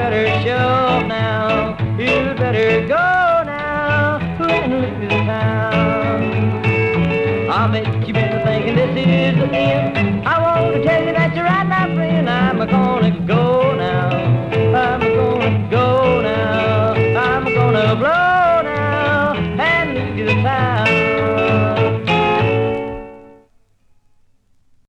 better show up now. You'd better go now and leave the town. I bet you've been thinking this is the end. I want to tell you that you're right, my friend. I'm gonna go.